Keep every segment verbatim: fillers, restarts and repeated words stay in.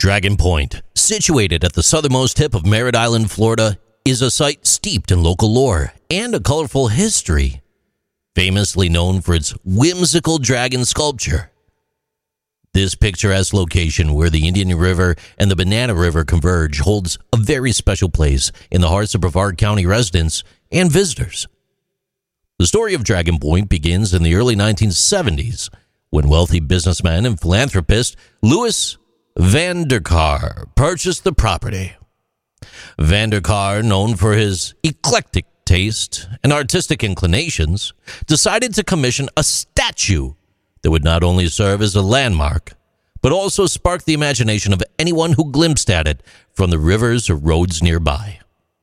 Dragon Point, situated at the southernmost tip of Merritt Island, Florida, is a site steeped in local lore and a colorful history, famously known for its whimsical dragon sculpture. This picturesque location where the Indian River and the Banana River converge holds a very special place in the hearts of Brevard County residents and visitors. The story of Dragon Point begins in the early nineteen seventies when wealthy businessman and philanthropist Louis Van der Kar purchased the property. Van der Kar, known for his eclectic taste and artistic inclinations, decided to commission a statue that would not only serve as a landmark, but also spark the imagination of anyone who glimpsed at it from the rivers or roads nearby.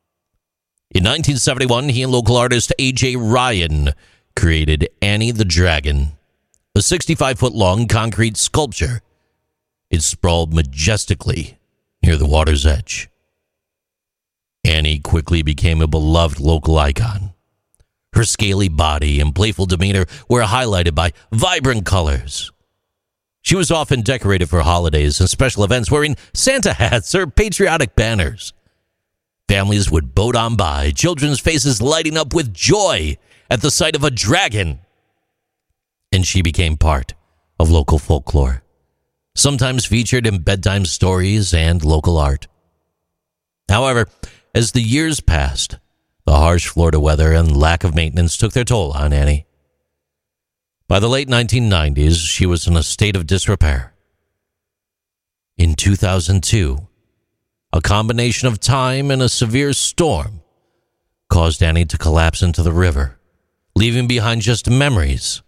In nineteen seventy-one, he and local artist A J Ryan created Annie the Dragon, a sixty-five foot long concrete sculpture. It sprawled majestically near the water's edge. Annie quickly became a beloved local icon. Her scaly body and playful demeanor were highlighted by vibrant colors. She was often decorated for holidays and special events wearing Santa hats or patriotic banners. Families would boat on by, children's faces lighting up with joy at the sight of a dragon. And she became part of local folklore, sometimes featured in bedtime stories and local art. However, as the years passed, the harsh Florida weather and lack of maintenance took their toll on Annie. By the late nineteen nineties, she was in a state of disrepair. In two thousand two, a combination of time and a severe storm caused Annie to collapse into the river, leaving behind just memories.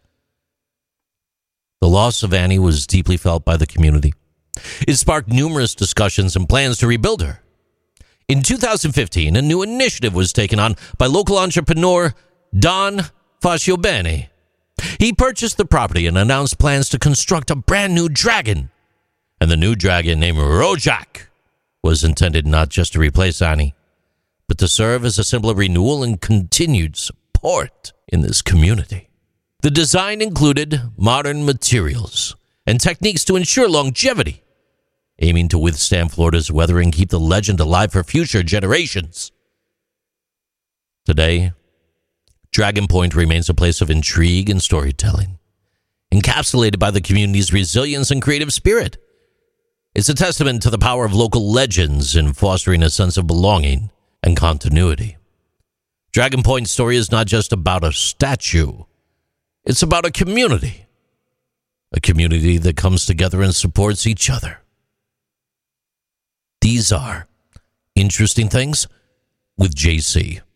The loss of Annie was deeply felt by the community. It sparked numerous discussions and plans to rebuild her. In two thousand fifteen, a new initiative was taken on by local entrepreneur Don Fasciobene. He purchased the property and announced plans to construct a brand new dragon. And the new dragon, named Rojak, was intended not just to replace Annie, but to serve as a symbol of renewal and continued support in this community. The design included modern materials and techniques to ensure longevity, aiming to withstand Florida's weather and keep the legend alive for future generations. Today, Dragon Point remains a place of intrigue and storytelling, encapsulated by the community's resilience and creative spirit. It's a testament to the power of local legends in fostering a sense of belonging and continuity. Dragon Point's story is not just about a statue. It's about a community. A community that comes together and supports each other. These are Interesting Things with J C.